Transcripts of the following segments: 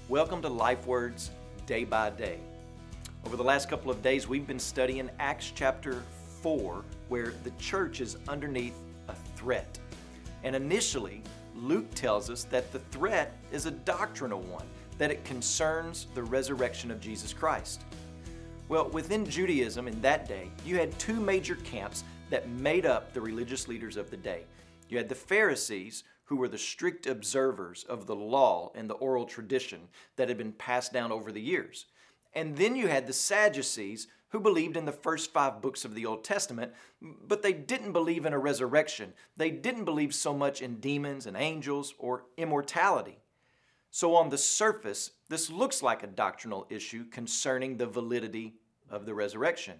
Welcome to Life Words Day by Day. Over the last couple of days, we've been studying Acts chapter 4, where the church is underneath a threat. And initially, Luke tells us that the threat is a doctrinal one, that it concerns the resurrection of Jesus Christ. Well, within Judaism in that day, you had two major camps that made up the religious leaders of the day. You had the Pharisees, who were the strict observers of the law and the oral tradition that had been passed down over the years. And then you had the Sadducees, who believed in the first 5 books of the Old Testament, but they didn't believe in a resurrection. They didn't believe so much in demons and angels or immortality. So on the surface, this looks like a doctrinal issue concerning the validity of the resurrection.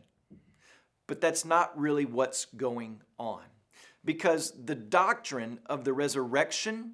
But that's not really what's going on. Because the doctrine of the resurrection,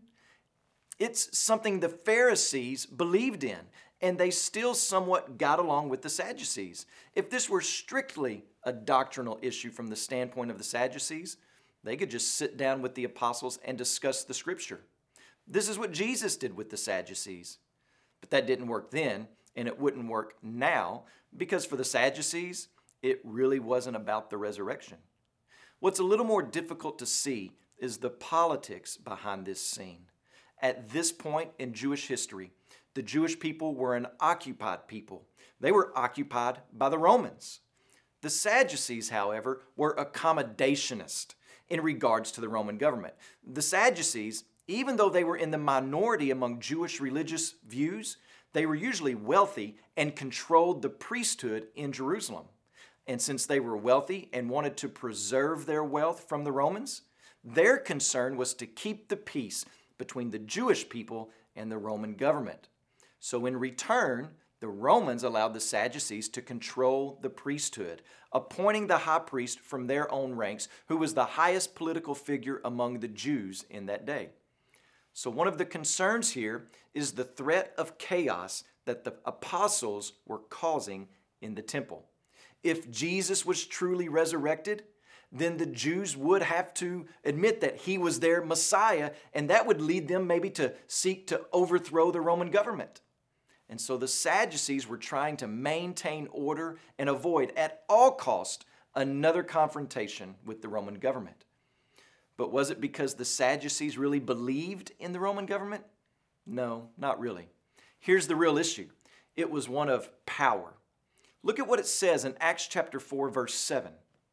it's something the Pharisees believed in, and they still somewhat got along with the Sadducees. If this were strictly a doctrinal issue from the standpoint of the Sadducees, they could just sit down with the apostles and discuss the scripture. This is what Jesus did with the Sadducees. But that didn't work then, and it wouldn't work now, because for the Sadducees, it really wasn't about the resurrection. What's a little more difficult to see is the politics behind this scene. At this point in Jewish history, the Jewish people were an occupied people. They were occupied by the Romans. The Sadducees, however, were accommodationist in regards to the Roman government. The Sadducees, even though they were in the minority among Jewish religious views, they were usually wealthy and controlled the priesthood in Jerusalem. And since they were wealthy and wanted to preserve their wealth from the Romans, their concern was to keep the peace between the Jewish people and the Roman government. So in return, the Romans allowed the Sadducees to control the priesthood, appointing the high priest from their own ranks, who was the highest political figure among the Jews in that day. So one of the concerns here is the threat of chaos that the apostles were causing in the temple. If Jesus was truly resurrected, then the Jews would have to admit that he was their Messiah, and that would lead them maybe to seek to overthrow the Roman government. And so the Sadducees were trying to maintain order and avoid at all cost another confrontation with the Roman government. But was it because the Sadducees really believed in the Roman government? No, not really. Here's the real issue. It was one of power. Look at what it says in Acts chapter 4, verse 7.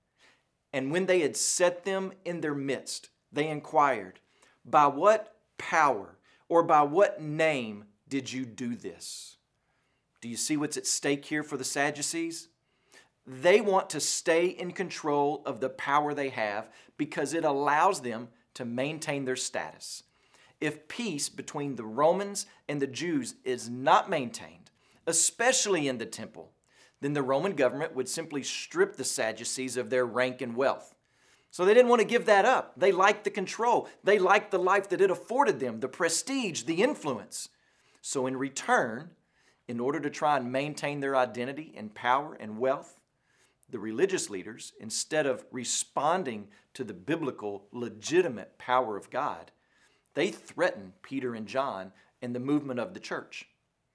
And when they had set them in their midst, they inquired, by what power or by what name did you do this? Do you see what's at stake here for the Sadducees? They want to stay in control of the power they have because it allows them to maintain their status. If peace between the Romans and the Jews is not maintained, especially in the temple, then the Roman government would simply strip the Sadducees of their rank and wealth. So they didn't want to give that up. They liked the control. They liked the life that it afforded them, the prestige, the influence. So in return, in order to try and maintain their identity and power and wealth, the religious leaders, instead of responding to the biblical, legitimate power of God, they threatened Peter and John and the movement of the church.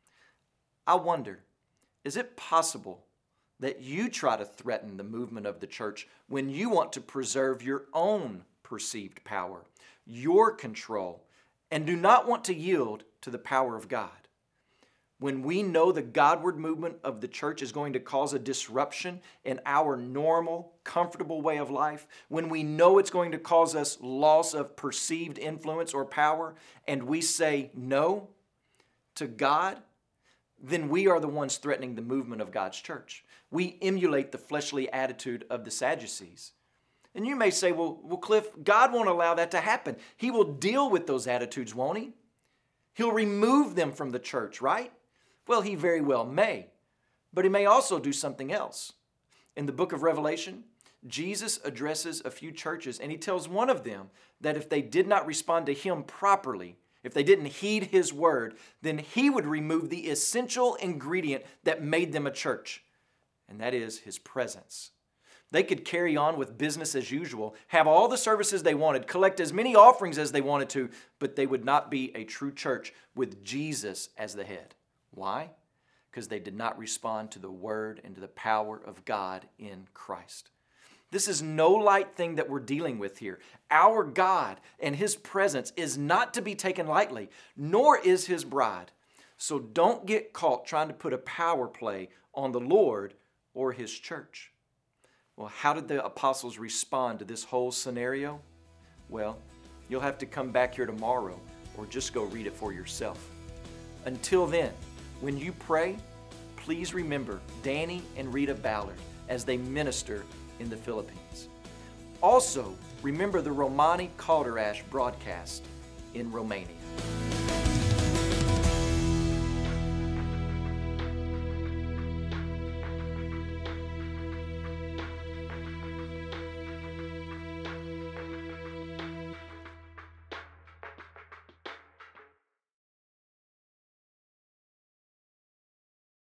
I wonder, is it possible that you try to threaten the movement of the church when you want to preserve your own perceived power, your control, and do not want to yield to the power of God? When we know the Godward movement of the church is going to cause a disruption in our normal, comfortable way of life, when we know it's going to cause us loss of perceived influence or power, and we say no to God, then we are the ones threatening the movement of God's church. We emulate the fleshly attitude of the Sadducees. And you may say, well, Cliff, God won't allow that to happen. He will deal with those attitudes, won't he? He'll remove them from the church, right? Well, he very well may. But he may also do something else. In the book of Revelation, Jesus addresses a few churches, and he tells one of them that if they did not respond to him properly, if they didn't heed his word, then he would remove the essential ingredient that made them a church, and that is his presence. They could carry on with business as usual, have all the services they wanted, collect as many offerings as they wanted to, but they would not be a true church with Jesus as the head. Why? Because they did not respond to the word and to the power of God in Christ. This is no light thing that we're dealing with here. Our God and His presence is not to be taken lightly, nor is His bride. So don't get caught trying to put a power play on the Lord or His church. Well, how did the apostles respond to this whole scenario? Well, you'll have to come back here tomorrow or just go read it for yourself. Until then, when you pray, please remember Danny and Rita Ballard as they minister in the Philippines. Also, remember the Romani Calderash broadcast in Romania.